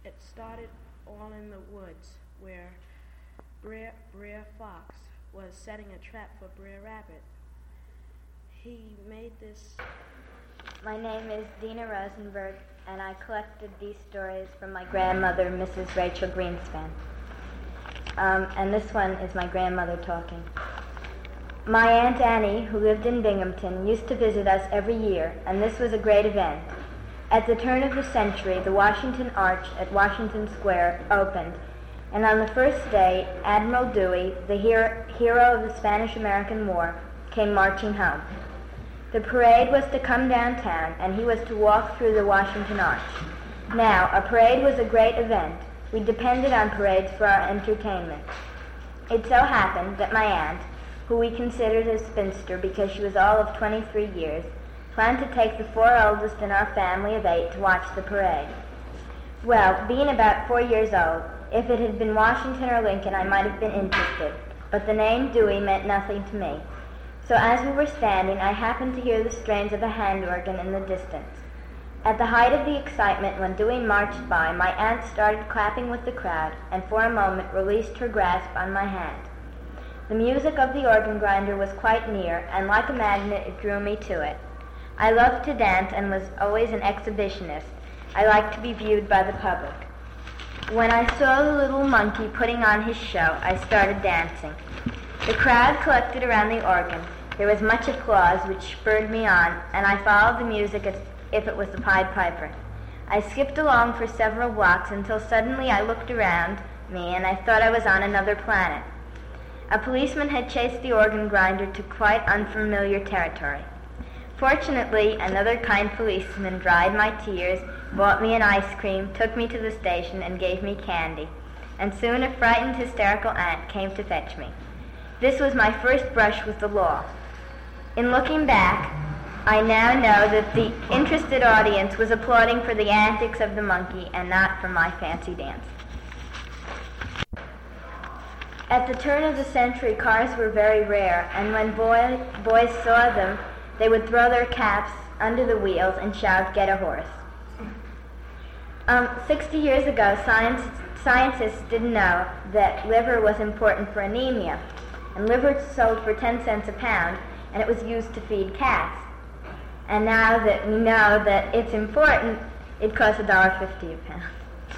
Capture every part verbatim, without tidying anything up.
It started all in the woods where Brer, Brer Fox was setting a trap for Brer Rabbit. He made this... My name is Dina Rosenberg, and I collected these stories from my grandmother, Missus Rachel Greenspan. Um, and this one is my grandmother talking. My Aunt Annie, who lived in Binghamton, used to visit us every year, and this was a great event. At the turn of the century, the Washington Arch at Washington Square opened, and on the first day, Admiral Dewey, the hero, hero of the Spanish-American War, came marching home. The parade was to come downtown, and he was to walk through the Washington Arch. Now, a parade was a great event. We depended on parades for our entertainment. It so happened that my aunt, who we considered a spinster because she was all of twenty-three years, planned to take the four oldest in our family of eight to watch the parade. Well, being about four years old, if it had been Washington or Lincoln, I might have been interested, but the name Dewey meant nothing to me. So as we were standing, I happened to hear the strains of a hand organ in the distance. At the height of the excitement, when Dewey marched by, my aunt started clapping with the crowd, and for a moment released her grasp on my hand. The music of the organ grinder was quite near, and like a magnet it drew me to it. I loved to dance and was always an exhibitionist. I liked to be viewed by the public. When I saw the little monkey putting on his show, I started dancing. The crowd collected around the organ. There was much applause, which spurred me on, and I followed the music as if it was the Pied Piper. I skipped along for several blocks until suddenly I looked around me and I thought I was on another planet. A policeman had chased the organ grinder to quite unfamiliar territory. Fortunately, another kind policeman dried my tears, bought me an ice cream, took me to the station, and gave me candy. And soon a frightened, hysterical aunt came to fetch me. This was my first brush with the law. In looking back, I now know that the interested audience was applauding for the antics of the monkey and not for my fancy dance. At the turn of the century, cars were very rare, and when boy, boys saw them, they would throw their caps under the wheels and shout, "Get a horse." Um, sixty years ago, science, scientists didn't know that liver was important for anemia, and liver sold for ten cents a pound, and it was used to feed cats. And now that we know that it's important, it costs one dollar fifty a pound.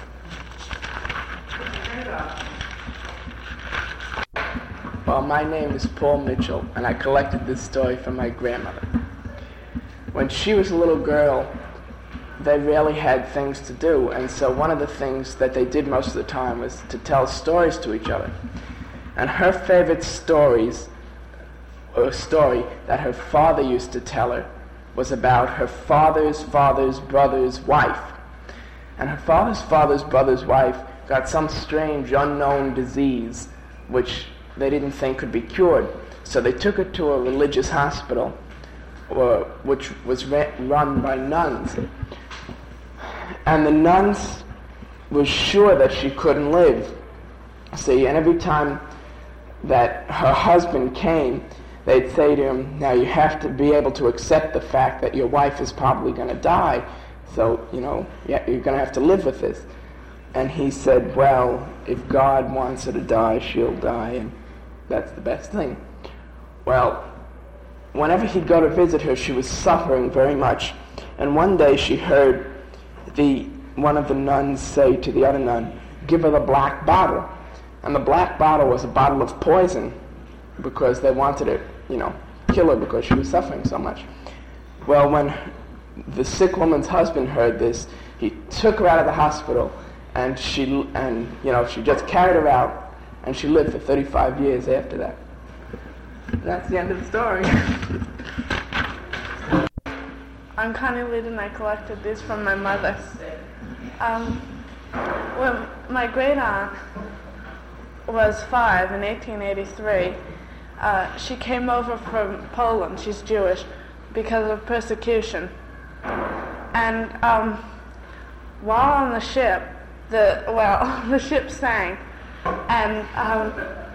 Well, my name is Paul Mitchell, and I collected this story from my grandmother. When she was a little girl, they rarely had things to do, and so one of the things that they did most of the time was to tell stories to each other. And her favorite stories, or a story that her father used to tell her, was about her father's father's brother's wife. And her father's father's brother's wife got some strange unknown disease which they didn't think could be cured. So they took her to a religious hospital or, which was re- run by nuns. And the nuns were sure that she couldn't live. See, and every time that her husband came, they'd say to him, now you have to be able to accept the fact that your wife is probably going to die, so, you know, yeah, you're going to have to live with this. And he said, well, if God wants her to die, she'll die, and that's the best thing. Well, whenever he'd go to visit her, she was suffering very much. And one day she heard the one of the nuns say to the other nun, give her the black bottle. And the black bottle was a bottle of poison, because they wanted to, you know, kill her because she was suffering so much. Well, when the sick woman's husband heard this, he took her out of the hospital, and she, and you know, she just carried her out, and she lived for thirty-five years after that. And that's the end of the story. I'm Connie Lied, and I collected these from my mother. Um, when my great aunt was five in eighteen eighty-three, uh, she came over from Poland, she's Jewish, because of persecution. And um, while on the ship, the well, the ship sank, and um,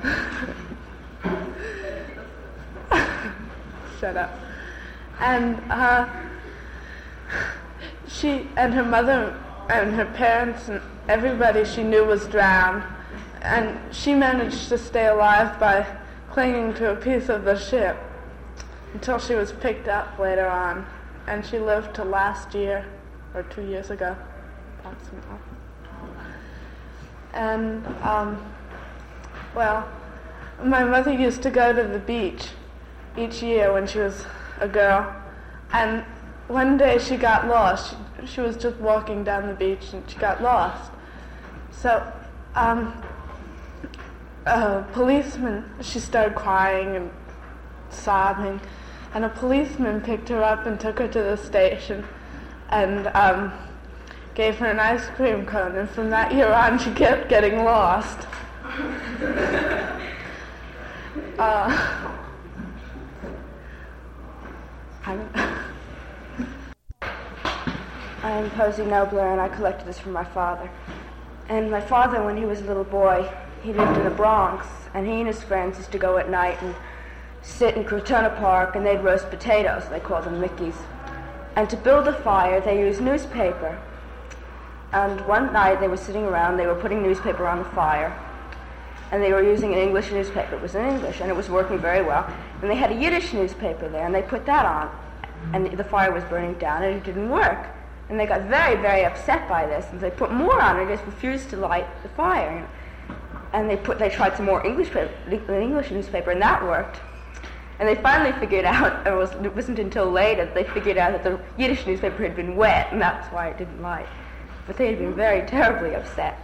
shut up. And uh, she and her mother and her parents and everybody she knew was drowned, and she managed to stay alive by clinging to a piece of the ship until she was picked up later on, and she lived to last year, or two years ago, approximately. And, um, well, my mother used to go to the beach each year when she was a girl, and one day she got lost. She, she was just walking down the beach and she got lost. So, um, a policeman, she started crying and sobbing, and a policeman picked her up and took her to the station and um, gave her an ice cream cone, and from that year on she kept getting lost. uh, I am Posey Nobler, and I collected this from my father. And my father, when he was a little boy, he lived in the Bronx, and he and his friends used to go at night and sit in Crotona Park, and they'd roast potatoes. They called them Mickeys. And to build a fire, they used newspaper. And one night they were sitting around, they were putting newspaper on the fire, and they were using an English newspaper. It was in English, and it was working very well. And they had a Yiddish newspaper there, and they put that on, and the fire was burning down, and it didn't work. And they got very, very upset by this, and they put more on it. They just refused to light the fire. You know? And they put, they tried some more English paper, English newspaper, and that worked. And they finally figured out, it, was, it wasn't until later that they figured out that the Yiddish newspaper had been wet, and that's why it didn't light. But they had been very terribly upset.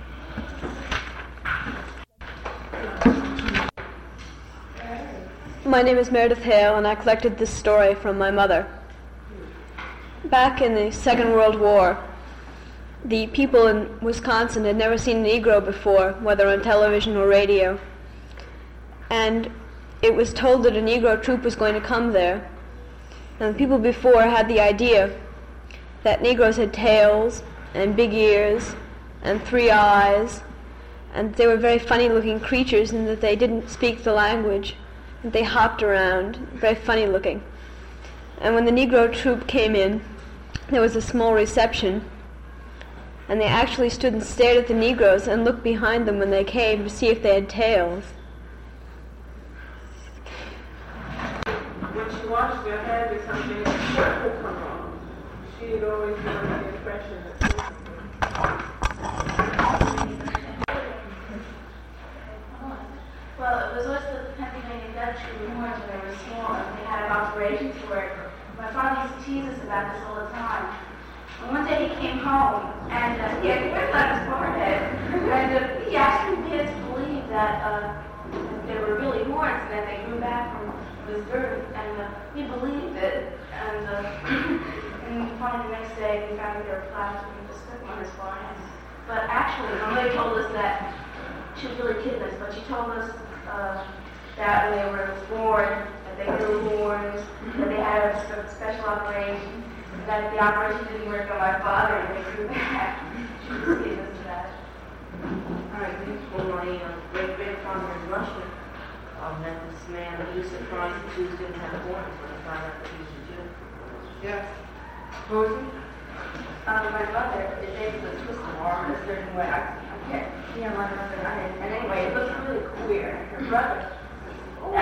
My name is Meredith Hale, and I collected this story from my mother. Back in the Second World War, the people in Wisconsin had never seen a Negro before, whether on television or radio. And it was told that a Negro troop was going to come there. And the people before had the idea that Negroes had tails and big ears and three eyes, and they were very funny-looking creatures and that they didn't speak the language. And they hopped around, very funny-looking. And when the Negro troop came in, there was a small reception, and they actually stood and stared at the Negroes and looked behind them when they came to see if they had tails. When she washed her hair with something, a shirt would come on. She had always been under the impression that well, it was always the Pennsylvania Dutch who were born when they were small, and they had an operation to where my father used to tease us about this all the time. And one day he came home, and uh, he had wrinkles on his forehead, and uh, he actually made us believe that uh, they were really horns, and that they grew back from his birth, and uh, we believed it. And, uh, and finally the next day we found that there were flowers with a stick on his forehead. But actually, my mother told us that she was really kidding us, but she told us uh, that when they were born, that they grew horns, that they had a special operation, and that if the operation didn't work on my father, they grew back. She was kidding us to that. All right, before my uh, great grandfather in Russia uh, met this man, he was surprised that Jews didn't have horns when he found out that he was a Jew. yes. Rosie? Um, my mother is able to twist the arm in a certain way. I, I can't see on my mother. And, and anyway, it looks really queer. Her brother. Oh.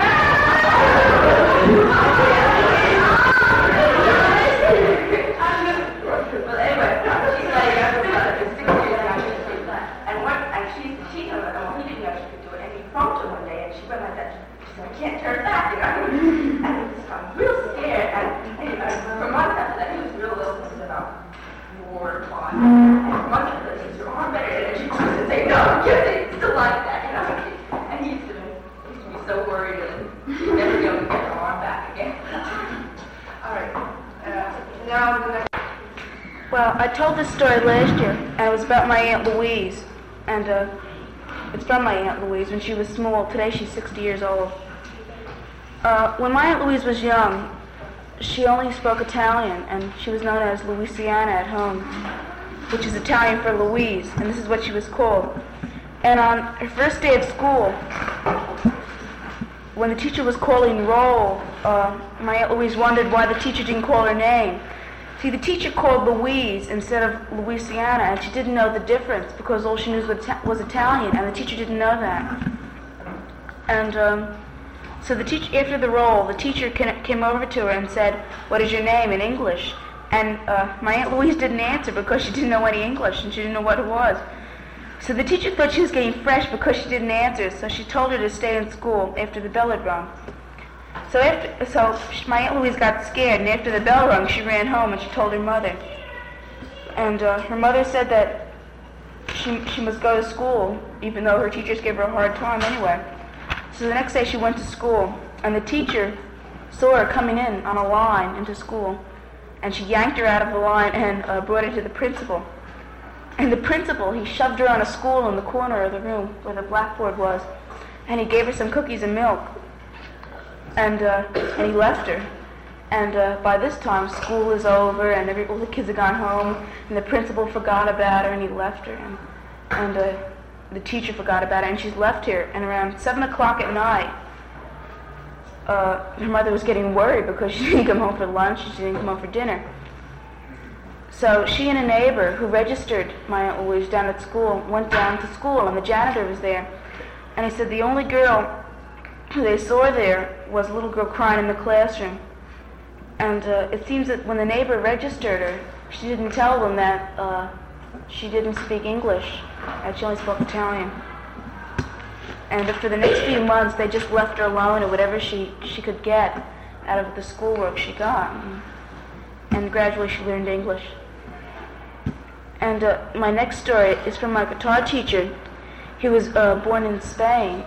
Well, anyway, she's like, her brother is six years younger. And what? And she, she, well, he didn't know she could do it. And he bumped her one day, and she went like that. She said, I can't turn back, you know. And I'm real scared. And, and you know, for months after that, he was real little. About war plot. And much of this is your arm better, and she used to say, no, I'm kidding, it's still like that, you know. And he used to, he used to be so worried and never be able to get her arm back again. All right. Uh, now the next. Well, I told this story last year, and it was about my Aunt Louise. And uh, it's from my Aunt Louise when she was small. Today she's sixty years old. Uh, when my Aunt Louise was young, she only spoke Italian, and she was known as Louisiana at home, which is Italian for Louise, and this is what she was called. And on her first day at school, when the teacher was calling roll, uh, my Aunt Louise wondered why the teacher didn't call her name. See, the teacher called Louise instead of Louisiana, and she didn't know the difference because all she knew was, was Italian, and the teacher didn't know that. And um, so the teacher, after the roll, the teacher came over to her and said, "What is your name?" in English. And uh, my Aunt Louise didn't answer because she didn't know any English, and she didn't know what it was. So the teacher thought she was getting fresh because she didn't answer, so she told her to stay in school after the bell had rung. So after, so my Aunt Louise got scared, and after the bell rung, she ran home and she told her mother. And uh, her mother said that she she must go to school, even though her teachers gave her a hard time anyway. So the next day she went to school, and the teacher saw her coming in on a line into school, and she yanked her out of the line and uh, brought her to the principal. And the principal, he shoved her on a stool in the corner of the room where the blackboard was, and he gave her some cookies and milk. And uh, and he left her. And uh, by this time, school is over, and every, all the kids had gone home, and the principal forgot about her, and he left her. And, and uh, the teacher forgot about her, and she's left here. And around seven o'clock at night, uh, her mother was getting worried because she didn't come home for lunch, she didn't come home for dinner. So she and a neighbor who registered my Aunt Louise down at school went down to school, and the janitor was there. And he said the only girl who they saw there was a little girl crying in the classroom. And uh, it seems that when the neighbor registered her, she didn't tell them that uh, she didn't speak English, and she only spoke Italian. And for the next few months, they just left her alone and whatever she, she could get out of the schoolwork she got. And gradually she learned English. And uh, my next story is from my guitar teacher. He was uh, born in Spain.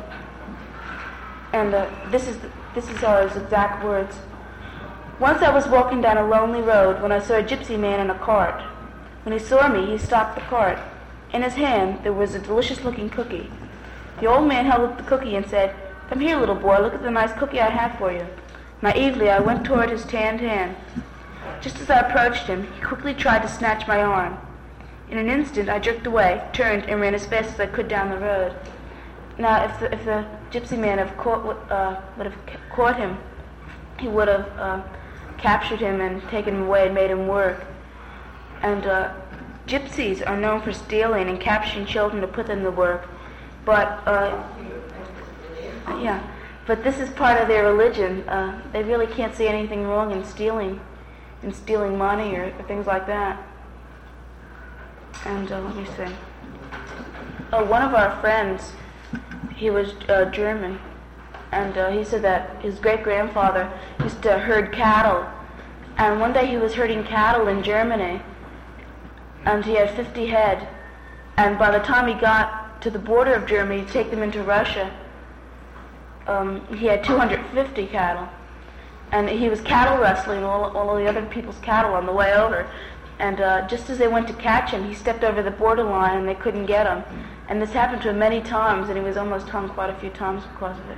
And uh, this is this is all his exact words. Once I was walking down a lonely road when I saw a gypsy man in a cart. When he saw me, he stopped the cart. In his hand, there was a delicious-looking cookie. The old man held up the cookie and said, "Come here, little boy, look at the nice cookie I have for you." Naively, I went toward his tanned hand. Just as I approached him, he quickly tried to snatch my arm. In an instant, I jerked away, turned, and ran as fast as I could down the road. Now, if the, if the gypsy man have caught, uh, would have ca- caught him, he would have uh, captured him and taken him away and made him work. And uh, gypsies are known for stealing and capturing children to put them to work. But, uh, yeah, but this is part of their religion. Uh, they really can't see anything wrong in stealing, in stealing money or, or things like that. And uh, let me see. Uh, one of our friends, he was uh, German, and uh, he said that his great-grandfather used to herd cattle, and one day he was herding cattle in Germany, and he had fifty head, and by the time he got to the border of Germany to take them into Russia, um, he had two hundred fifty cattle, and he was cattle wrestling all, all of the other people's cattle on the way over. And uh, just as they went to catch him, he stepped over the borderline and they couldn't get him. And this happened to him many times, and he was almost hung quite a few times because of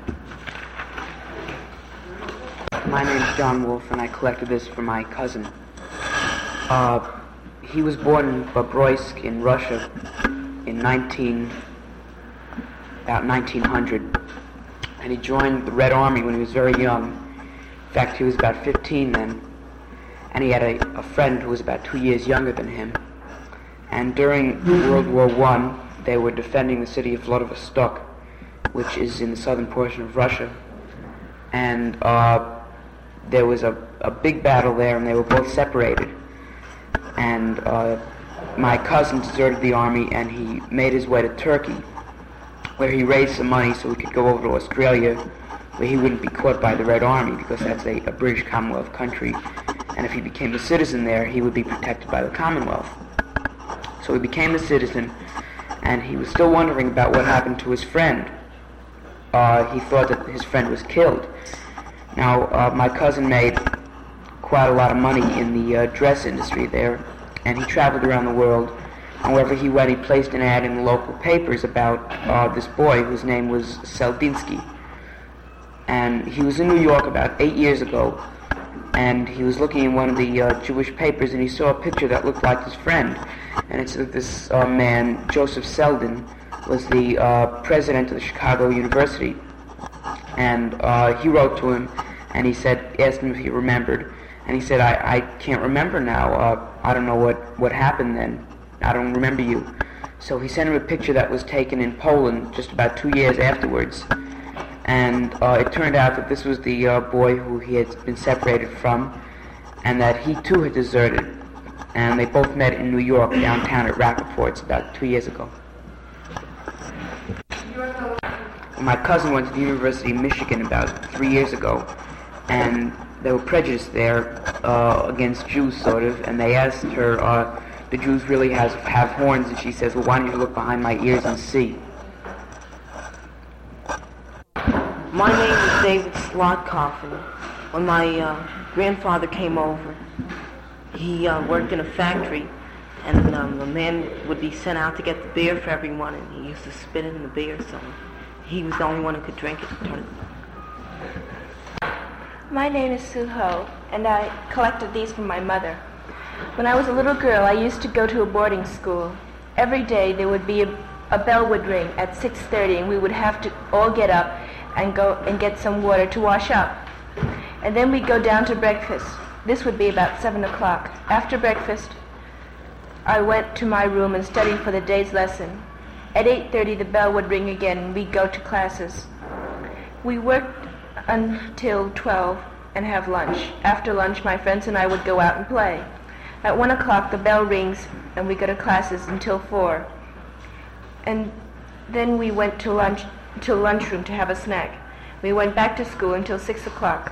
it. My name's John Wolf, and I collected this for my cousin. Uh, he was born in Bobroysk in Russia in nineteen, about nineteen hundred, and he joined the Red Army when he was very young. In fact, he was about fifteen then. And he had a, a friend who was about two years younger than him. And during World War One, they were defending the city of Vladivostok, which is in the southern portion of Russia. And uh, there was a, a big battle there, and they were both separated. And uh, my cousin deserted the army, and he made his way to Turkey, where he raised some money so he could go over to Australia, where he wouldn't be caught by the Red Army, because that's a, a British Commonwealth country. And if he became a citizen there, he would be protected by the Commonwealth. So he became a citizen, and he was still wondering about what happened to his friend. Uh, he thought that his friend was killed. Now, uh, my cousin made quite a lot of money in the uh, dress industry there, and he traveled around the world. And wherever he went, he placed an ad in the local papers about uh, this boy whose name was Seldinsky. And he was in New York about eight years ago, and he was looking in one of the uh, Jewish papers, and he saw a picture that looked like his friend. And it said that this uh, man, Joseph Selden, was the uh, president of the Chicago University. And uh, he wrote to him, and he said, asked him if he remembered. And he said, I, I can't remember now. Uh, I don't know what, what happened then. I don't remember you. So he sent him a picture that was taken in Poland just about two years afterwards. And uh, it turned out that this was the uh, boy who he had been separated from, and that he too had deserted. And they both met in New York, downtown at Rappaport's about two years ago. My cousin went to the University of Michigan about three years ago, and there were prejudice there uh, against Jews, sort of, and they asked her, uh, the Jews really has, have horns, and she says, well, why don't you look behind my ears and see? My name is David Slotkoffen. When my uh, grandfather came over, he uh, worked in a factory, and um, a man would be sent out to get the beer for everyone, and he used to spit it in the beer, so he was the only one who could drink it. My name is Sue Ho, and I collected these from my mother. When I was a little girl, I used to go to a boarding school. Every day there would be a, a bell would ring at six thirty, and we would have to all get up and go and get some water to wash up. And then we'd go down to breakfast. This would be about seven o'clock. After breakfast, I went to my room and studied for the day's lesson. At eight thirty, the bell would ring again, and we'd go to classes. We worked until twelve and have lunch. After lunch, my friends and I would go out and play. At one o'clock, the bell rings, and we go to classes until four. And then we went to lunch to lunchroom to have a snack. We went back to school until six o'clock.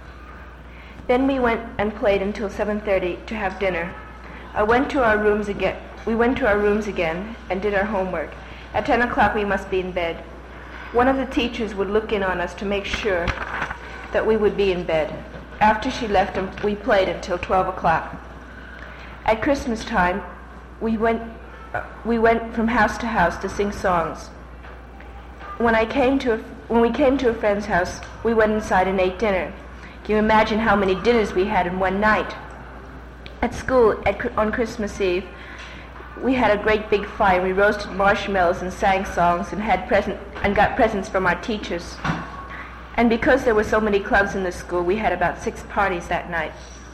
Then we went and played until seven thirty to have dinner. I went to our rooms again. We went to our rooms again and did our homework. At ten o'clock, we must be in bed. One of the teachers would look in on us to make sure that we would be in bed. After she left, we played until twelve o'clock. At Christmas time, we went uh, we went from house to house to sing songs. When I came to a, when we came to a friend's house, we went inside and ate dinner. Can you imagine how many dinners we had in one night? At school at, on Christmas Eve, we had a great big fire. We roasted marshmallows and sang songs and had present and got presents from our teachers. And because there were so many clubs in the school, we had about six parties that night.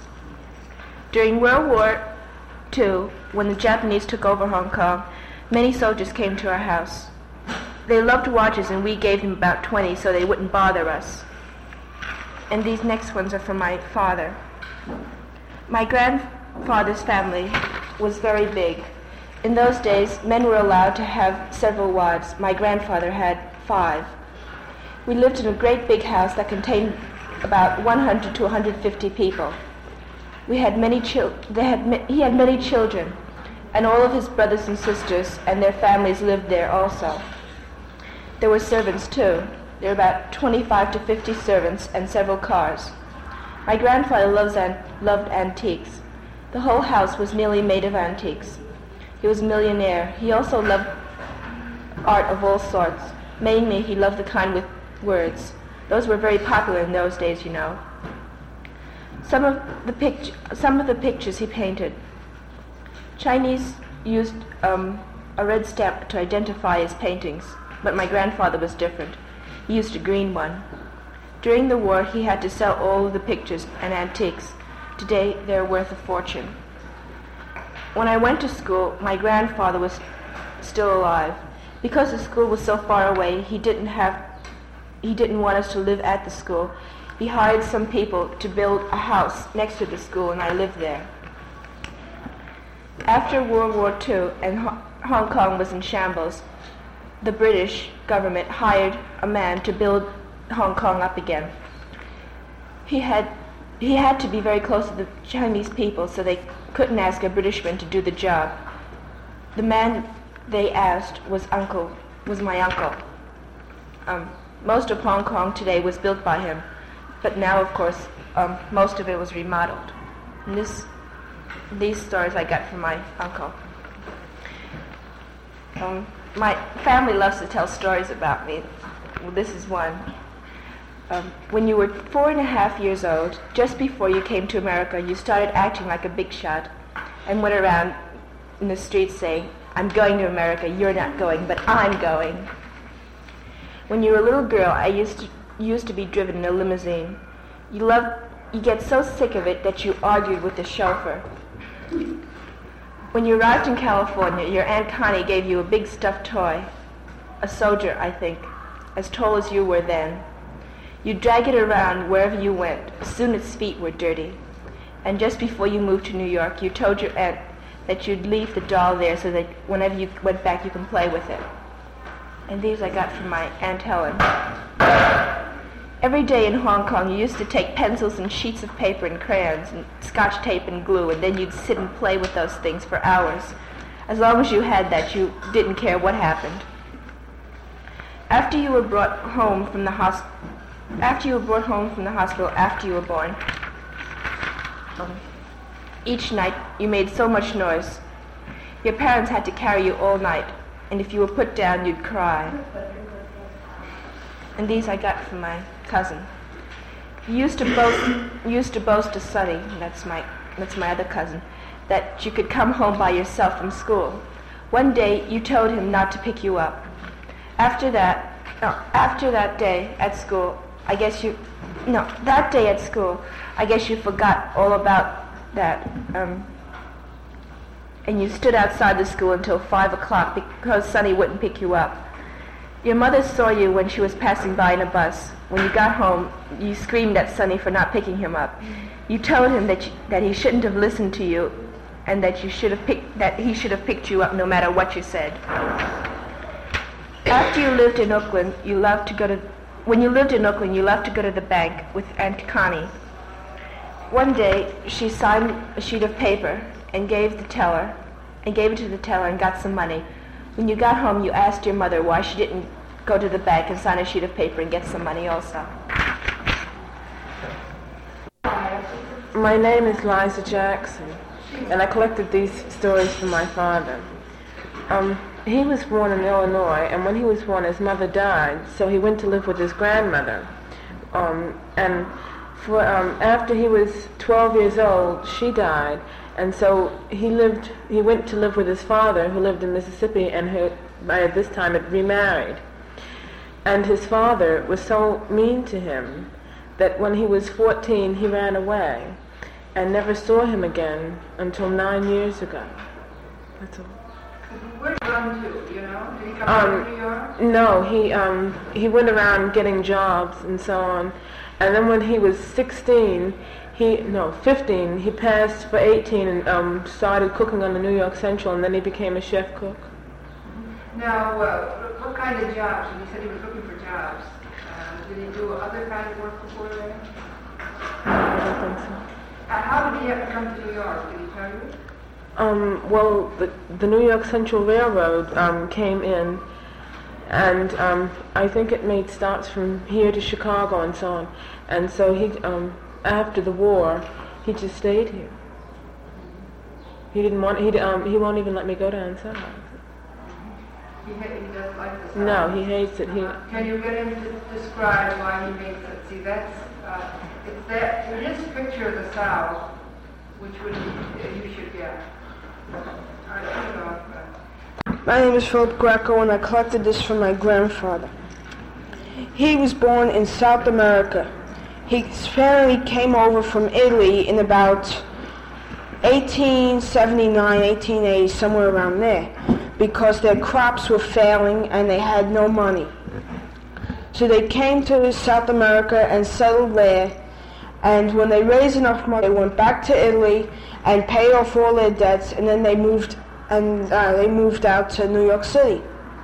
During World War Two, when the Japanese took over Hong Kong, many soldiers came to our house. They loved watches, and we gave them about twenty so they wouldn't bother us. And these next ones are from my father. My grandfather's family was very big. In those days, men were allowed to have several wives. My grandfather had five. We lived in a great big house that contained about one hundred to one hundred fifty people. We had many chil- they had ma- he had many children, and all of his brothers and sisters and their families lived there also. There were servants too. There were about twenty-five to fifty servants and several cars. My grandfather loves an- loved antiques. The whole house was nearly made of antiques. He was a millionaire. He also loved art of all sorts. Mainly, he loved the kind with words. Those were very popular in those days, you know. Some of the pict- some of the pictures he painted. Chinese used um, a red stamp to identify his paintings, but my grandfather was different. He used a green one. During the war, he had to sell all of the pictures and antiques. Today, they're worth a fortune. When I went to school, my grandfather was still alive. Because the school was so far away, he didn't have, he didn't want us to live at the school. He hired some people to build a house next to the school, and I lived there. After World War Two and Ho- Hong Kong was in shambles, the British government hired a man to build Hong Kong up again. He had he had to be very close to the Chinese people, so they couldn't ask a Britishman to do the job. The man they asked was uncle, was my uncle. Um, most of Hong Kong today was built by him, but now, of course, um, most of it was remodeled. And this, these stories I got from my uncle. Um, my family loves to tell stories about me. Well, this is one. Um, when you were four and a half years old, just before you came to America, you started acting like a big shot and went around in the streets saying, "I'm going to America, you're not going, but I'm going." When you were a little girl, I used to, used to be driven in a limousine. You loved you get so sick of it that you argued with the chauffeur. When you arrived in California, your Aunt Connie gave you a big stuffed toy, a soldier, I think, as tall as you were then. You'd drag it around wherever you went. Soon its feet were dirty. And just before you moved to New York, you told your aunt that you'd leave the doll there so that whenever you went back, you can play with it. And these I got from my Aunt Helen. Every day in Hong Kong, you used to take pencils and sheets of paper and crayons and scotch tape and glue, and then you'd sit and play with those things for hours. As long as you had that, you didn't care what happened. After you were brought home from the hospital, after you were brought home from the hospital after you were born, um, each night you made so much noise. Your parents had to carry you all night, and if you were put down, you'd cry. And these I got from my cousin. You used to boast, you used to boast to Sonny, that's my, that's my other cousin, that you could come home by yourself from school. One day you told him not to pick you up. After that, no, after that day at school, I guess you, no, that day at school, I guess you forgot all about that. Um, and you stood outside the school until five o'clock because Sonny wouldn't pick you up. Your mother saw you when she was passing by in a bus. When you got home, you screamed at Sonny for not picking him up. You told him that you, that he shouldn't have listened to you, and that you should have picked that he should have picked you up no matter what you said. After you lived in Oakland, you loved to go to. When you lived in Oakland, you loved to go to the bank with Aunt Connie. One day, she signed a sheet of paper and gave the teller, and gave it to the teller and got some money. When you got home, you asked your mother why she didn't go to the bank and sign a sheet of paper and get some money also. My name is Liza Jackson, and I collected these stories from my father. Um, he was born in Illinois, and when he was born, his mother died, so he went to live with his grandmother. Um, and for um, after he was twelve years old, she died, and so he lived. He went to live with his father, who lived in Mississippi, and who by this time had remarried. And his father was so mean to him that when he was fourteen, he ran away and never saw him again until nine years ago. That's all. Where did he run to, you know? Did he come Um, to New York? no, he um, he went around getting jobs and so on. And then when he was sixteen, he, no, fifteen, he passed for eighteen and um, started cooking on the New York Central, and then he became a chef cook. Now, uh, what kind of jobs? And he said he was looking for jobs. Uh, did he do other kind of work before that? I don't think so. Uh, how did he ever come to New York? Did he tell you? Um, well, the, the New York Central Railroad um, came in, and um, I think it made stops from here to Chicago and so on. And so he, um, after the war, he just stayed here. He didn't want. He um, he won't even let me go down south. He, ha- he doesn't like the South. No, he hates it. He. Uh, can you get him to describe why he hates it? See, that's uh, it's that his picture of the South, which would be, you should get. All right, turn it off. Uh, My name is Philip Greco, and I collected this from my grandfather. He was born in South America. His family came over from Italy in about eighteen seventy-nine, eighteen eighty, somewhere around there, because their crops were failing and they had no money. So they came to South America and settled there, and when they raised enough money, they went back to Italy and paid off all their debts, and then they moved and uh, they moved out to New York City.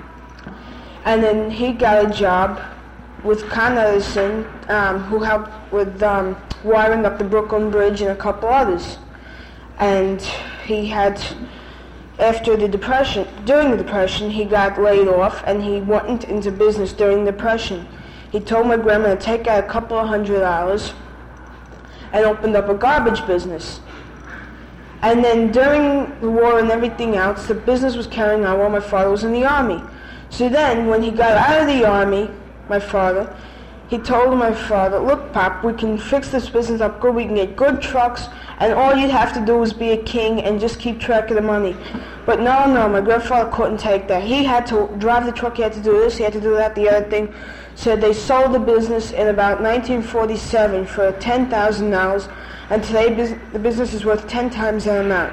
And then he got a job with Con Edison, um, who helped with um, wiring up the Brooklyn Bridge and a couple others. And he had, after the Depression, during the Depression, he got laid off, and he went into business during the Depression. He told my grandma to take out a couple of hundred dollars and opened up a garbage business. And then during the war and everything else, the business was carrying on while my father was in the army. So then, when he got out of the army, my father, he told my father, look, Pop, we can fix this business up good. We can get good trucks, and all you'd have to do is be a king and just keep track of the money. But no, no, my grandfather couldn't take that. He had to drive the truck, he had to do this, he had to do that, the other thing. So they sold the business in about nineteen forty-seven for ten thousand dollars, and today bus- the business is worth ten times that amount.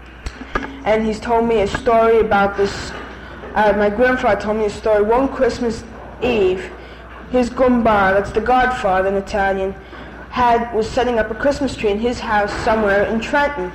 And he's told me a story about this. Uh, my grandfather told me a story. One Christmas Eve, his gumbar, that's the godfather in Italian, had was setting up a Christmas tree in his house somewhere in Trenton.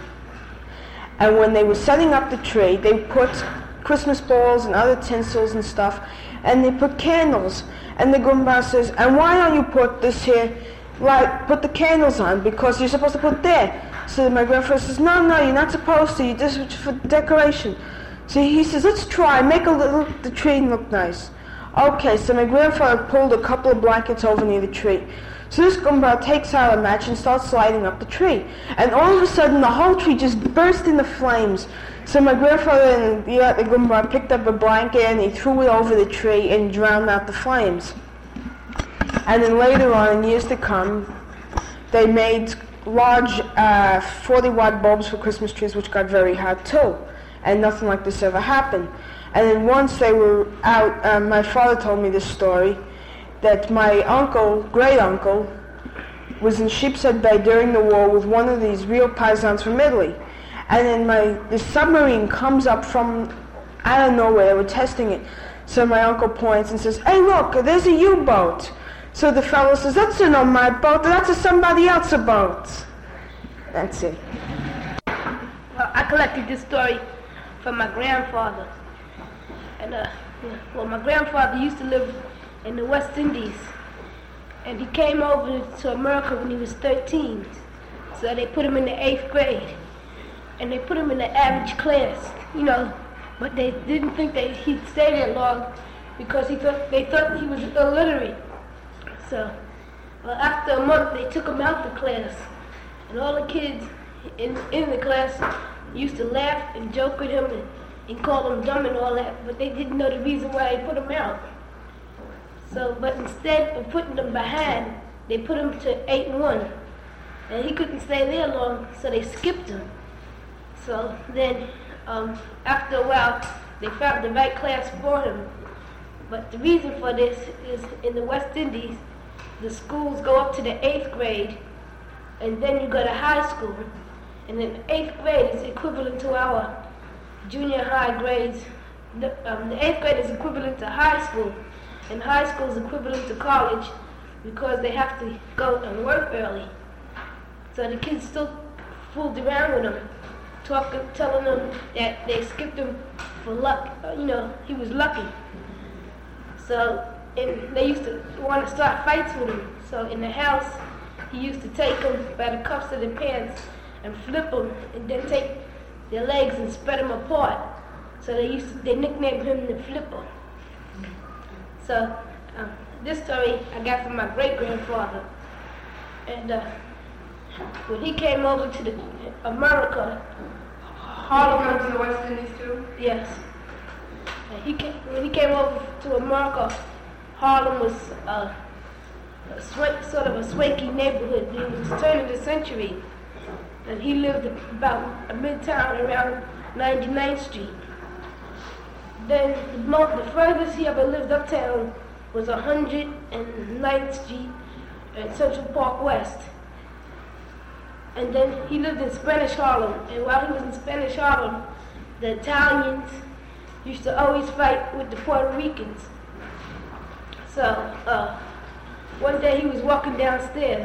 And when they were setting up the tree, they put Christmas balls and other tinsels and stuff, and they put candles. And the gumbar says, and why don't you put this here, like, put the candles on, because you're supposed to put there. So my grandfather says, no, no, you're not supposed to, you just for decoration. So he says, let's try, make a little, the tree look nice. Okay, so my grandfather pulled a couple of blankets over near the tree. So this gumbar takes out a match and starts lighting up the tree. And all of a sudden, the whole tree just burst into flames. So my grandfather and the, the gumbar picked up a blanket and he threw it over the tree and drowned out the flames. And then later on, in years to come, they made large uh, forty watt bulbs for Christmas trees, which got very hot too. And nothing like this ever happened. And then once they were out, um, my father told me this story, that my uncle, great uncle, was in Sheepshead Bay during the war with one of these real paisans from Italy. And then my the submarine comes up from out of nowhere. They were testing it. So my uncle points and says, hey, look, there's a U-boat. So the fellow says, that's not my boat, that's a somebody else's boat. That's it. Well, I collected this story from my grandfather. And, uh, well, my grandfather used to live in the West Indies. And he came over to America when he was thirteen. So they put him in the eighth grade. And they put him in the average class, you know. But they didn't think that he'd stay there long because he thought they thought he was illiterate. So, well, after a month, they took him out the class. And all the kids in, in the class used to laugh and joke with him and, and call him dumb and all that, but they didn't know the reason why they put him out. So, but instead of putting him behind, they put him to eight and one. And he couldn't stay there long, so they skipped him. So then, um, after a while, they found the right class for him. But the reason for this is in the West Indies, the schools go up to the eighth grade, and then you go to high school. And then eighth grade is equivalent to our junior high grades. The, um, the eighth grade is equivalent to high school, and high school is equivalent to college because they have to go and work early. So the kids still fooled around with him, talking, telling them that they skipped him for luck. Uh, you know, he was lucky. So, and they used to want to start fights with him. So in the house, he used to take them by the cuffs of their pants and flip them, and then take their legs and spread them apart. So they used to, they nicknamed him the Flipper. So um, this story I got from my great grandfather, and uh, when he came over to the America, Harlem. Did he come to the West Indies too? Yes. And he came, when he came over to America, Harlem was uh, a swank, sort of a swanky neighborhood. It was the turn of the century, and he lived about a midtown around ninety-ninth Street. Then the, most, the furthest he ever lived uptown was one hundred ninth Street and Central Park West. And then he lived in Spanish Harlem, and while he was in Spanish Harlem, the Italians used to always fight with the Puerto Ricans. So uh, one day he was walking downstairs,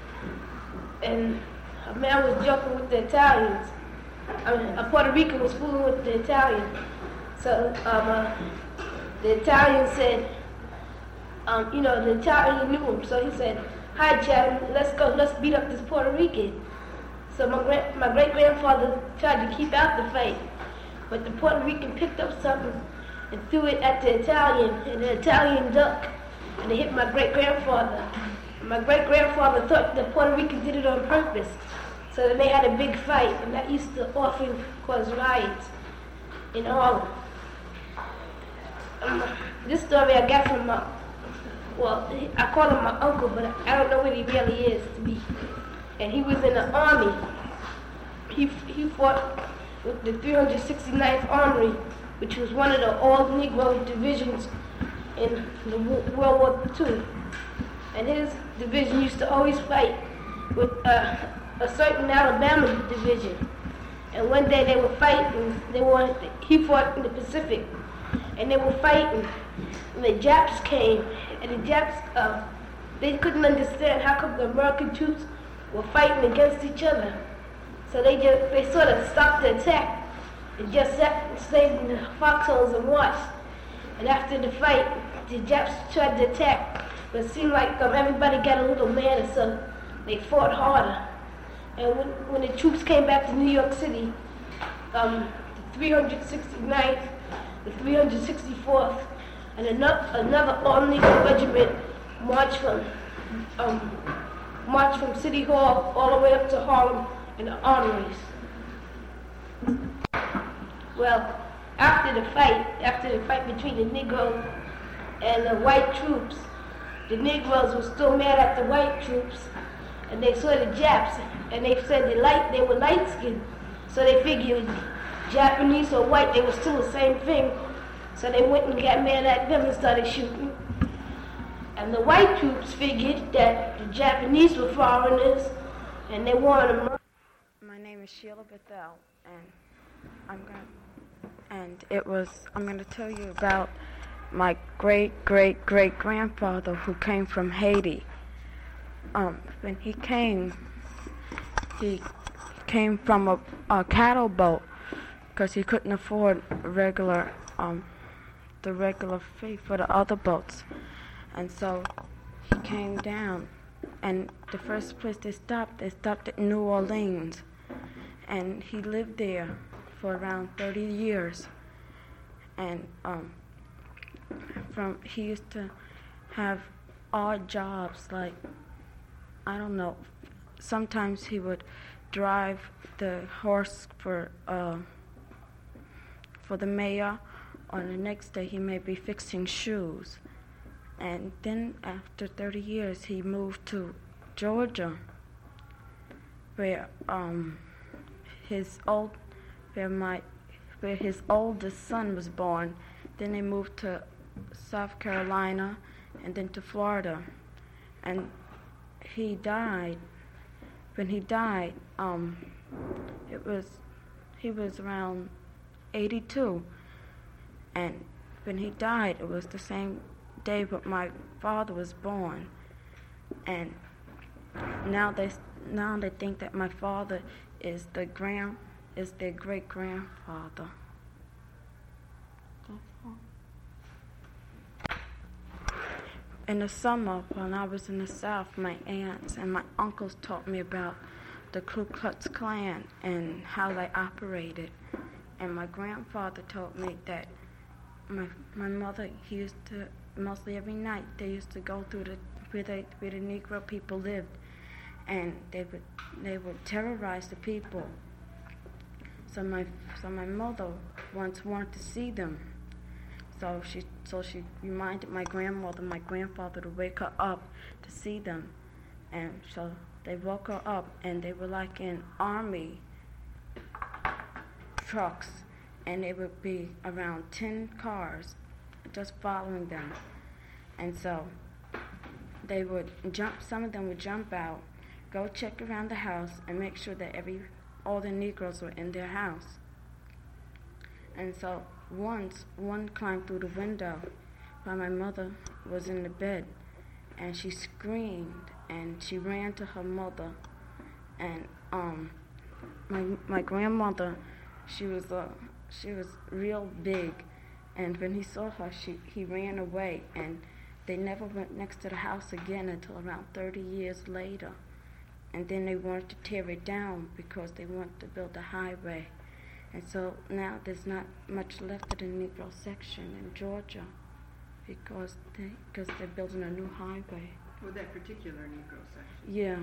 and a man was joking with the Italians. I mean, a Puerto Rican was fooling with the Italian. So um, uh, the Italian said, um, you know, the Italian knew him, so he said, "Hi, Chad, let's go, let's beat up this Puerto Rican." So my gra- my great grandfather tried to keep out the fight, but the Puerto Rican picked up something and threw it at the Italian, and the Italian ducked, and it hit my great grandfather. My great grandfather thought the Puerto Rican did it on purpose, so then they had a big fight, and that used to often cause riots in Harlem. Um, this story I got from my, well, he, I call him my uncle, but I don't know what he really is to me. And he was in the army. He he fought with the three hundred sixty-ninth Armory, which was one of the all-Negro divisions in the World War Two. And his division used to always fight with uh, a certain Alabama division. And one day they were fighting. They wanted to, he fought in the Pacific, and they were fighting. And the Japs came, and the Japs uh, they couldn't understand how come the American troops were fighting against each other. So they just they sort of stopped the attack and just sat and stayed in the foxholes and watched. And after the fight, the Japs tried to attack, but it seemed like um, everybody got a little mad, and so they fought harder. And when, when the troops came back to New York City, um, the three hundred sixty-ninth, the three hundred sixty-fourth, and another, another all-Negro regiment marched from um, marched from City Hall all the way up to Harlem and the armories. Well, after the fight, after the fight between the Negroes and the white troops, the Negroes were still mad at the white troops, and they saw the Japs, and they said they light they were light-skinned, so they figured Japanese or white, they were still the same thing. So they went and got mad at them and started shooting. And the white troops figured that the Japanese were foreigners, and they wanted to murder. My name is Sheila Bethel, and I'm going and it was I'm going to tell you about my great great great grandfather who came from Haiti. Um, when he came, he came from a, a cattle boat because he couldn't afford regular um, the regular fee for the other boats, and so he came down. And the first place they stopped, they stopped at New Orleans, and he lived there for around thirty years. And um, from he used to have odd jobs, like I don't know. Sometimes he would drive the horse for uh, for the mayor, or the next day he may be fixing shoes. And then after thirty years, he moved to Georgia, where um, his old, where my, where his oldest son was born. Then they moved to South Carolina, and then to Florida. And he died. When he died, um, it was, he was around eighty-two. And when he died, it was the same day but my father was born, and now they now they think that my father is the grand is their great grandfather. In the summer, when I was in the South, my aunts and my uncles taught me about the Ku Klux Klan and how they operated, and my grandfather told me that my my mother he used to. Mostly every night they used to go through the where, they, where the Negro people lived, and they would they would terrorize the people. So my so my mother once wanted to see them, so she so she reminded my grandmother, my grandfather, to wake her up to see them, and so they woke her up, and they were like in army trucks, and there would be around ten cars just following them. And so they would jump, some of them would jump out, go check around the house, and make sure that every all the Negroes were in their house. And so once one climbed through the window while my mother was in the bed, and she screamed, and she ran to her mother, and um my my grandmother, she was uh, she was real big. And when he saw her, she, he ran away, and they never went next to the house again until around thirty years later. And then they wanted to tear it down because they wanted to build a highway. And so now there's not much left of the Negro section in Georgia because they, because they're building a new highway. Well, that particular Negro section? Yeah.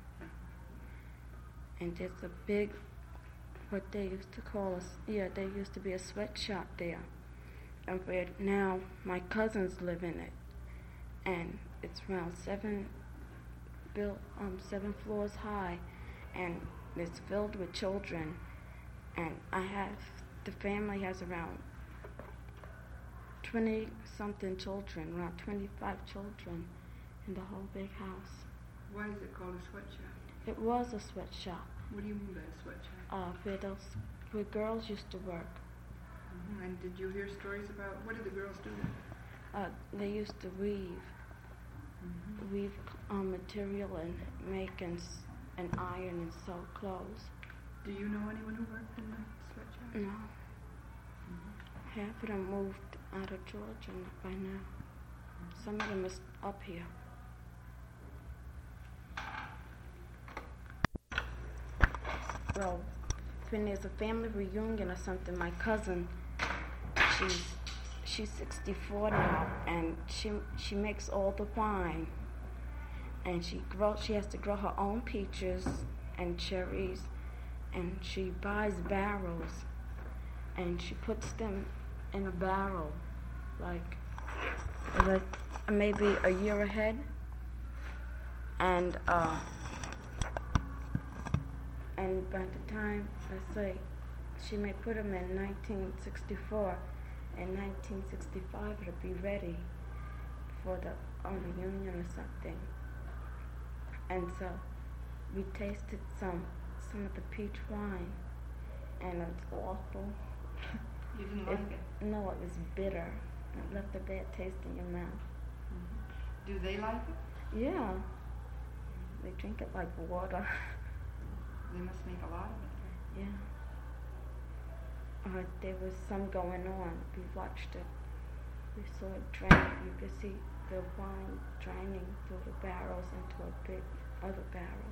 And there's a big, what they used to call us, yeah, there used to be a sweatshop there. And where now my cousins live in it. And it's around seven, built, um, seven floors high, and it's filled with children. And I have, the family has around twenty-something children, around twenty-five children in the whole big house. Why is it called a sweatshop? It was a sweatshop. What do you mean by a sweatshop? Uh, where those, where girls used to work. Mm-hmm. And did you hear stories about, what did the girls do? Uh, they used to weave, Mm-hmm. weave um, material and make and, s- and iron and sew clothes. Do you know anyone who worked in the sweatshop? No. Mm-hmm. Half of them moved out of Georgia by now. Some of them is up here. Well, when there's a family reunion or something, my cousin, she's she's sixty-four now, and she she makes all the wine, and she grow she has to grow her own peaches and cherries, and she buys barrels, and she puts them in a barrel, like like maybe a year ahead, and uh. And by the time, let's say, she may put them in nineteen sixty-four, and nineteen sixty-five it'll be ready for the um, reunion or something. And so we tasted some some of the peach wine, and it's awful. You didn't like it? No, it was bitter. It left a bad taste in your mouth. Mm-hmm. Do they like it? Yeah. They drink it like water. They must make a lot of it. Yeah. Uh, there was some going on. We watched it. We saw it drain. You could see the wine draining through the barrels into a big other barrel.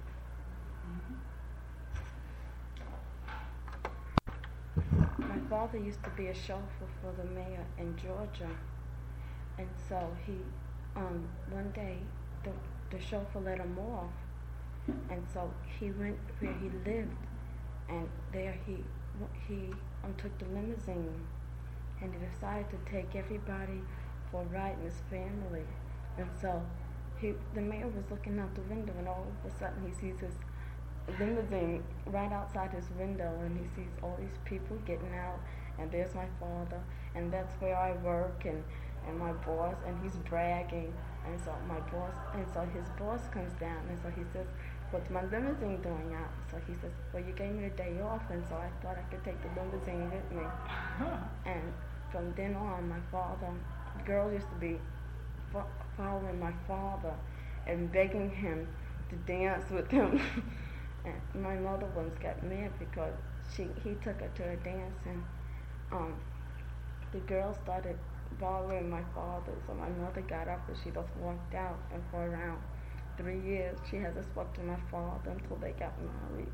Mm-hmm. My father used to be a chauffeur for the mayor in Georgia, and so he, um, one day, the the chauffeur let him off. And so he went where he lived, and there he he um, took the limousine, and he decided to take everybody for a ride in his family. And so he, the mayor was looking out the window, and all of a sudden he sees his limousine right outside his window, and he sees all these people getting out, and there's my father, and that's where I work, and, and my boss, and he's bragging. And so my boss, and so his boss comes down, and so he says, "What's my limousine doing out?" So he says, "Well, you gave me a day off, and so I thought I could take the limousine with me." And from then on, my father, the girls used to be fo- following my father and begging him to dance with him. And my mother once got mad because she he took her to a dance, and um, the girls started bothering my father, so my mother got up and she just walked out, and for around three years she hasn't spoken to my father until they got married.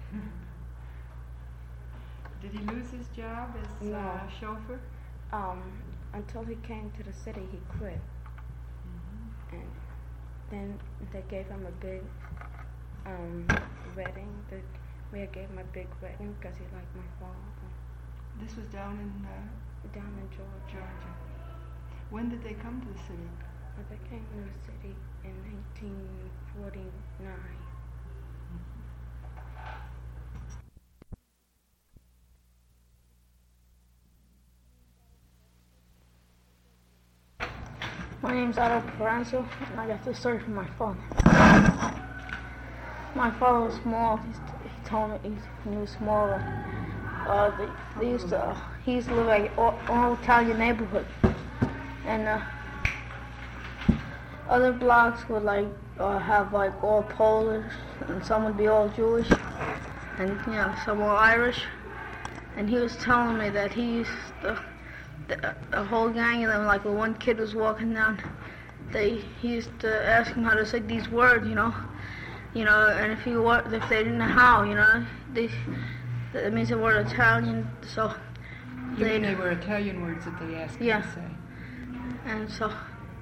Did he lose his job as No. uh, chauffeur? Um, until he came to the city, he quit. Mm-hmm. And then they gave him a big um, wedding. The mayor gave him a big wedding because he liked my father. This was down in uh, down in Georgia. Georgia. When did they come to the city? Uh, they came to the city in nineteen forty-nine. My name's Otto Paranzo, and I got this story from my father. My father was small. He's, he told me he's, when he was smaller. Uh, they, they used to. Uh, he used to live like all, all Italian neighborhood, and uh, other blocks would like uh, have like all Polish, and some would be all Jewish, and you know some were Irish. And he was telling me that he used to. The, the whole gang of them, like when one kid was walking down, they he used to ask him how to say these words, you know, you know, and if he wa- if they didn't know how, you know, they that means they were Italian, so You mean they were Italian words that they asked yeah. him to say? And so,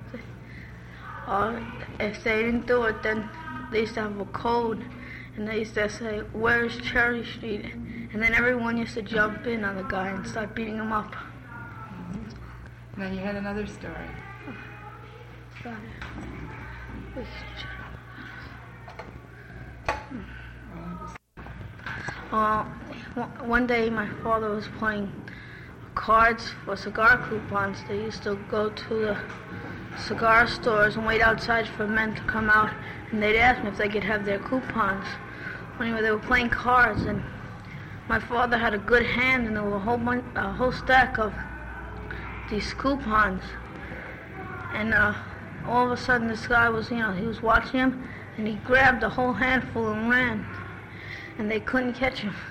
uh, if they didn't do it, then they used to have a code, and they used to say, "Where's Cherry Street?" And then everyone used to jump in on the guy and start beating him up. Now you had another story. Got it. Uh, one day my father was playing cards for cigar coupons. They used to go to the cigar stores and wait outside for men to come out, and they'd ask me if they could have their coupons. Anyway, they were playing cards, and my father had a good hand, and there were a whole bunch, a whole stack of these coupons. And uh, all of a sudden, this guy was, you know, he was watching him, and he grabbed a whole handful and ran, and they couldn't catch him.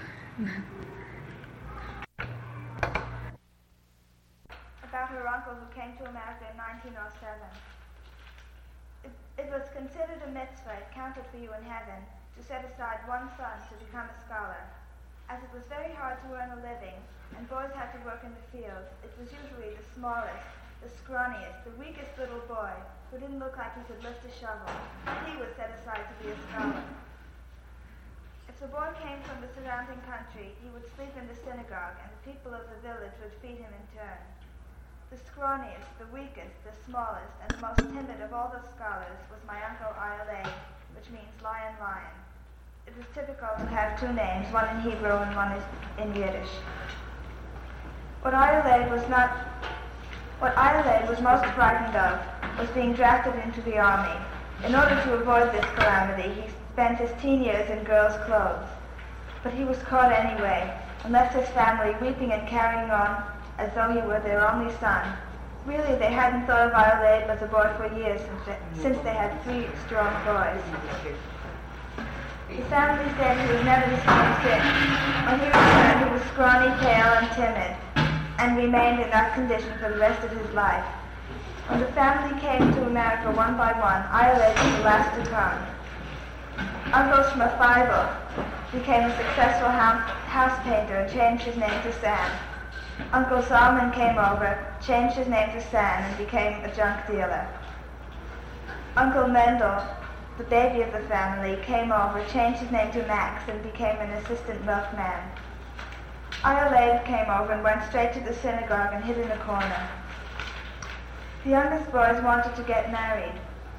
About her uncle who came to America in nineteen oh seven. It, it was considered a mitzvah, it counted for you in heaven, to set aside one son to become a scholar. As it was very hard to earn a living, and boys had to work in the fields, it was usually the smallest, the scrawniest, the weakest little boy, who didn't look like he could lift a shovel. He was set aside to be a scholar. If the boy came from the surrounding country, he would sleep in the synagogue, and the people of the village would feed him in turn. The scrawniest, the weakest, the smallest, and the most timid of all the scholars was my uncle Ayalei, which means lion, lion. It was typical to have two names, one in Hebrew and one in Yiddish. What Ayalei was not, what Ayalei was most frightened of was being drafted into the army. In order to avoid this calamity, he spent his teen years in girls' clothes. But he was caught anyway, and left his family weeping and carrying on as though he were their only son. Really, they hadn't thought of Ayalei as a boy for years, since they, since they had three strong boys. The family said he was never the same since. When he returned, he was scrawny, pale, and timid, and remained in that condition for the rest of his life. When the family came to America one by one, Ayalei was the last to come. Uncle Shmafaibo became a successful house painter and changed his name to Sam. Uncle Solomon came over, changed his name to Sam, and became a junk dealer. Uncle Mendel, the baby of the family, came over, changed his name to Max, and became an assistant milkman. Ayalei came over and went straight to the synagogue and hid in a corner. The youngest boys wanted to get married,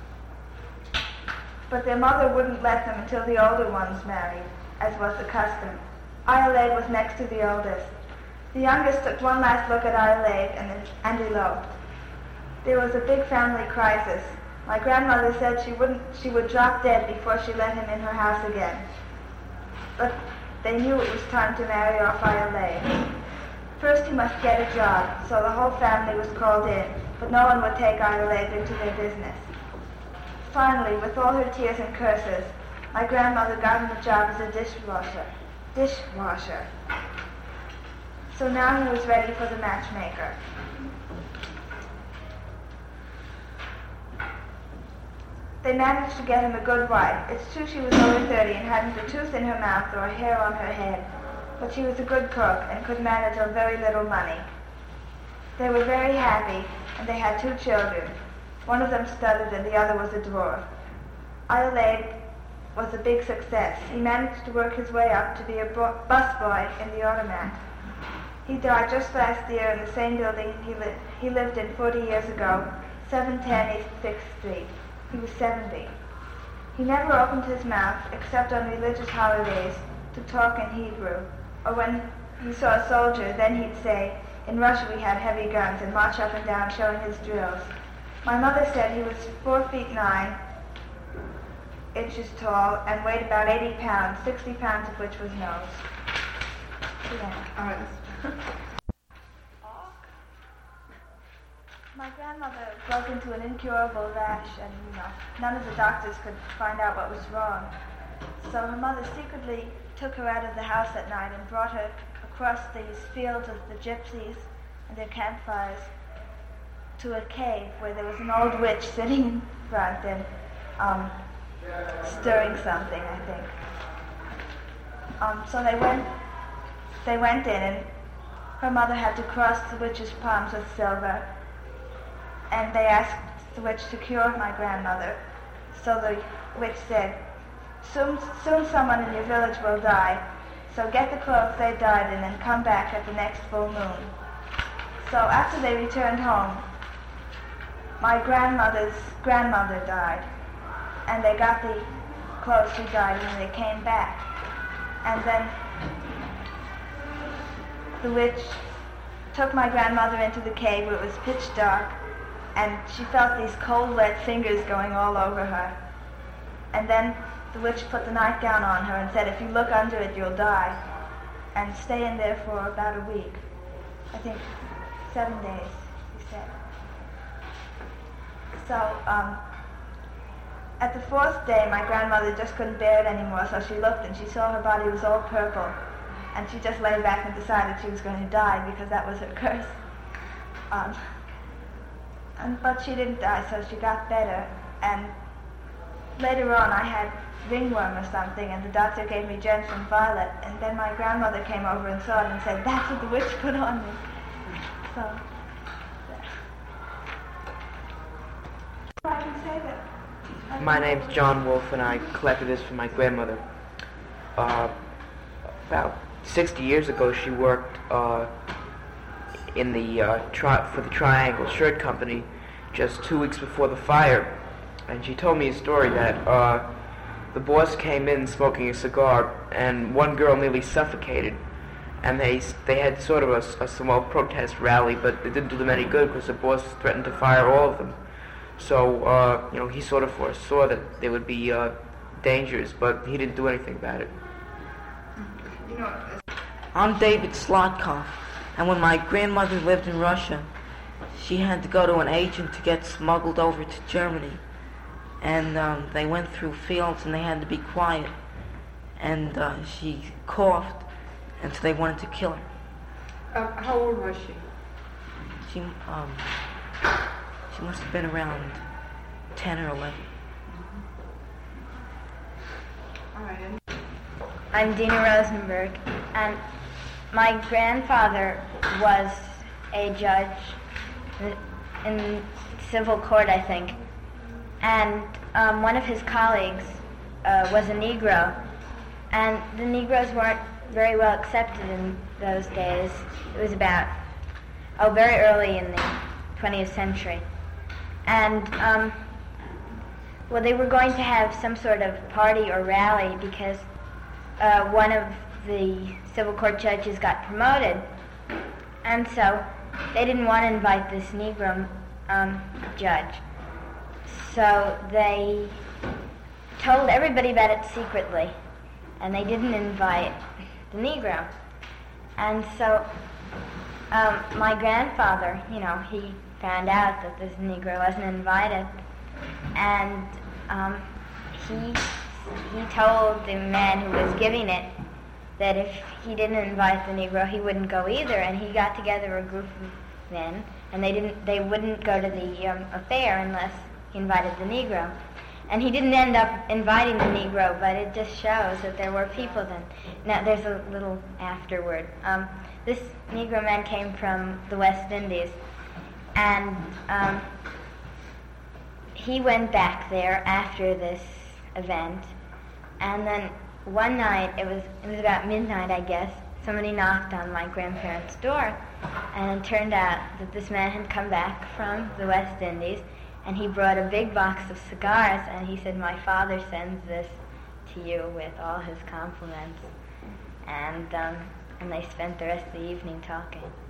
but their mother wouldn't let them until the older ones married, as was the custom. Ayalei was next to the oldest. The youngest took one last look at Ayalei and, and eloped. There was a big family crisis. My grandmother said she wouldn't, she would drop dead before she let him in her house again. But they knew it was time to marry off Ayalei. First he must get a job, so the whole family was called in, but no one would take Ayalei into their business. Finally, with all her tears and curses, my grandmother got him a job as a dishwasher. Dishwasher. So now he was ready for the matchmaker. They managed to get him a good wife. It's true she was over thirty and hadn't a tooth in her mouth or a hair on her head, but she was a good cook and could manage on very little money. They were very happy, and they had two children. One of them stuttered and the other was a dwarf. Ayalei was a big success. He managed to work his way up to be a bo- busboy in the automat. He died just last year in the same building he, li- he lived in forty years ago, seven ten East sixth Street. He was seventy. He never opened his mouth, except on religious holidays, to talk in Hebrew, or when he saw a soldier, then he'd say, "In Russia we have heavy guns," and march up and down showing his drills. My mother said he was four feet nine inches tall and weighed about eighty pounds, sixty pounds of which was nose. Yeah. All right. My grandmother broke into an incurable rash, and you know, none of the doctors could find out what was wrong. So her mother secretly took her out of the house at night and brought her across these fields of the gypsies and their campfires to a cave where there was an old witch sitting in front and um, stirring something, I think. Um, so they went, they went in, and her mother had to cross the witch's palms with silver, and they asked the witch to cure my grandmother. So the witch said, soon, soon someone in your village will die, so get the clothes they died in and come back at the next full moon. So after they returned home, my grandmother's grandmother died. and they got the clothes she dyed, and they came back. And then the witch took my grandmother into the cave where it was pitch dark, and she felt these cold, wet fingers going all over her. And then the witch put the nightgown on her and said, if you look under it, you'll die. And stay in there for about a week. I think seven days, she said. So, um, at the fourth day, my grandmother just couldn't bear it anymore, so she looked and she saw her body was all purple. And she just lay back and decided she was going to die because that was her curse. Um, and, but she didn't die, so she got better. And later on, I had ringworm or something, and the doctor gave me Jensen Violet. And then my grandmother came over and saw it and said, that's what the witch put on me. So, I can say that. My name's John Wolf, and I collected this for my grandmother. Uh, about sixty years ago, she worked uh, in the uh, tri- for the Triangle Shirt Company just two weeks before the fire, and she told me a story that uh, the boss came in smoking a cigar, and one girl nearly suffocated, and they they had sort of a, a small protest rally, but it didn't do them any good because the boss threatened to fire all of them. So, uh, you know, he sort of foresaw that there would be uh, dangers, but he didn't do anything about it. I'm David Slotkoff, and when my grandmother lived in Russia, she had to go to an agent to get smuggled over to Germany. And um, they went through fields and they had to be quiet. And uh, she coughed, and so they wanted to kill her. Uh, how old was she? She, um, she must have been around ten or eleven. All right. I'm Dina Rosenberg, and my grandfather was a judge in civil court, I think, and um, one of his colleagues uh, was a Negro, and the Negroes weren't very well accepted in those days. It was about, oh, very early in the twentieth century. And, um, well, they were going to have some sort of party or rally because uh, one of the civil court judges got promoted. And so they didn't want to invite this Negro um, judge. So they told everybody about it secretly, and they didn't invite the Negro. And so um, my grandfather, you know, he found out that this Negro wasn't invited, and um, he he told the man who was giving it that if he didn't invite the Negro, he wouldn't go either. And he got together a group of men, and they didn't they wouldn't go to the um, affair unless he invited the Negro. And he didn't end up inviting the Negro, but it just shows that there were people then. Now, there's a little afterword. Um, this Negro man came from the West Indies, and um, he went back there after this event, and then one night, it was it was about midnight, I guess, somebody knocked on my grandparents' door, and it turned out that this man had come back from the West Indies, and he brought a big box of cigars, and he said, my father sends this to you with all his compliments. And um, and they spent the rest of the evening talking.